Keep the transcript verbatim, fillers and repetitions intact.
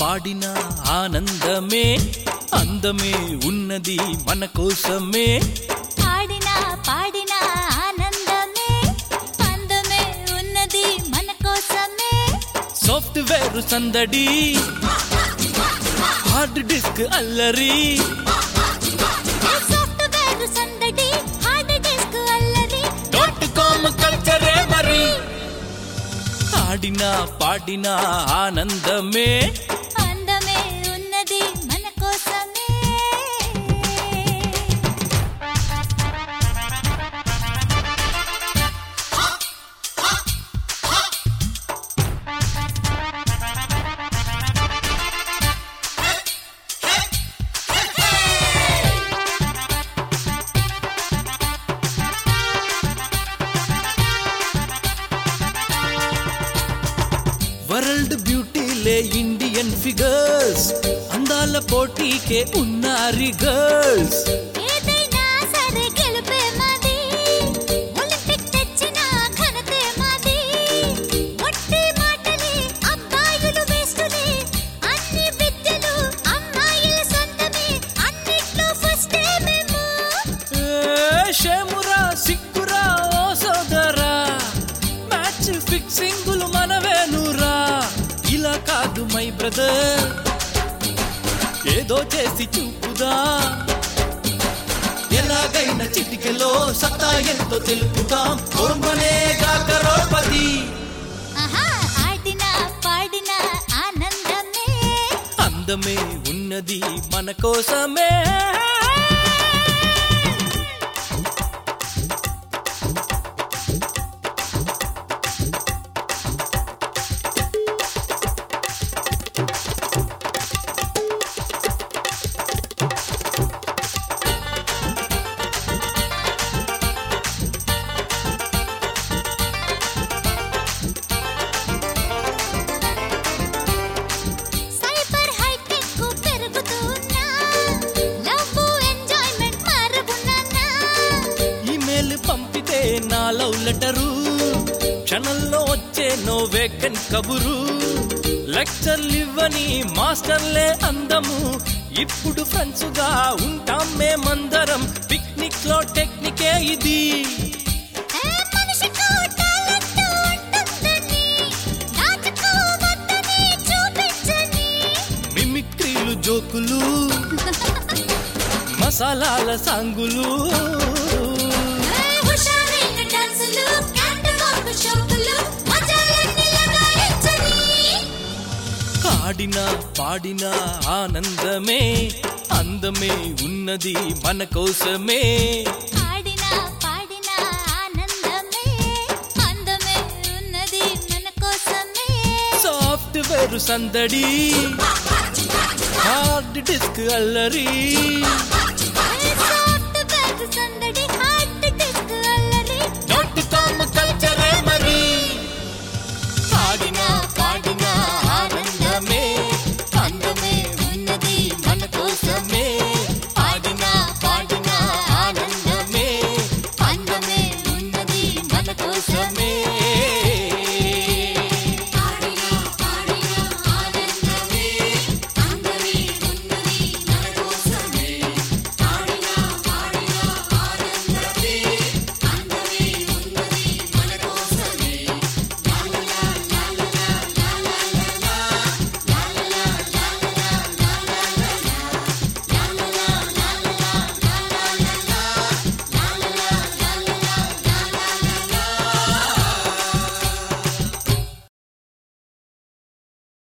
పాడిన ఆనందమే అందమే ఉన్నది మన కోసమే ఆడినా పాడినా ఆనందమే అందమే ఉన్నది మన కోసమే సాఫ్ట్వేర్ సందడి హార్డ్ డిస్క్ అల్లరి సాఫ్ట్వేర్ సందడి హార్డ్ డిస్క్ అల్లరి డాట్ కామ్ కల్చరే మరి ఆడిన పాడిన ఆనందమే అందమే ఉన్నది మన కోసమే వరల్డ్ బ్యూటీలే ఇండియన్ ఫిగర్స్ అందాల పోటీకే ఉన్నారు గర్ల్స్ ఏదైనా సరే గెలుపే మాది ఒలింపిక్ తెచ్చిన ఘనతే మాది ఒట్టి మాటలే అబ్బాయిలు వేస్తులే అన్ని విద్యలు అమ్మాయిల సొంతమే అన్నిట్లో ఫస్టే మేము షేమురా సిక్కురా ఓ సోదరా మ్యాచ్ ఫిక్సింగులు మనవేనురా ఇలా కాదు మై బ్రదర్ ఏదో చేసి చూపుదా ఎలాగైనా చిటికెలో సత్తా ఎంతో తెలుపుతాం ఓర్మనేగా కరోపతి ఆహా ఆడినా పాడినా ఆనందమే అందమే ఉన్నది మన కోసమే సైబర్ హైటెక్ పెరుగుతున్నా లవ్ ఎంజాయ్మెంట్ మారబున్నా ఈమెయిల్ పంపితే నా లవ్ లెటరు క్షణంలో వచ్చే నో వేకెంట్ కబురు లెక్చర్లు ఇవ్వని మాస్టర్లే అందము ఇప్పుడు ఫ్రెండ్స్ గా ఉంటాం మేమందరం పిక్నిక్ లో టెక్నికే ఇది మనిషికి టాలెంట్ ఉంటుందని దాచుకోవద్దని చూపించని మిమిక్రీలు జోకులు మసాలాల సాంగులు హుషారైన డాన్సులు క్యాటవాక్ షోకులు మజాలన్నీ లగాయించని ఆడిన పాడిన ఆనందమే అందమే ఉన్నది మన కోసమే ఆడినా పాడినా ఆనందమే అందమే ఉన్నది మన కోసమే సాఫ్ట్వేర్ సందడి హార్డ్ డిస్క్ అల్లరి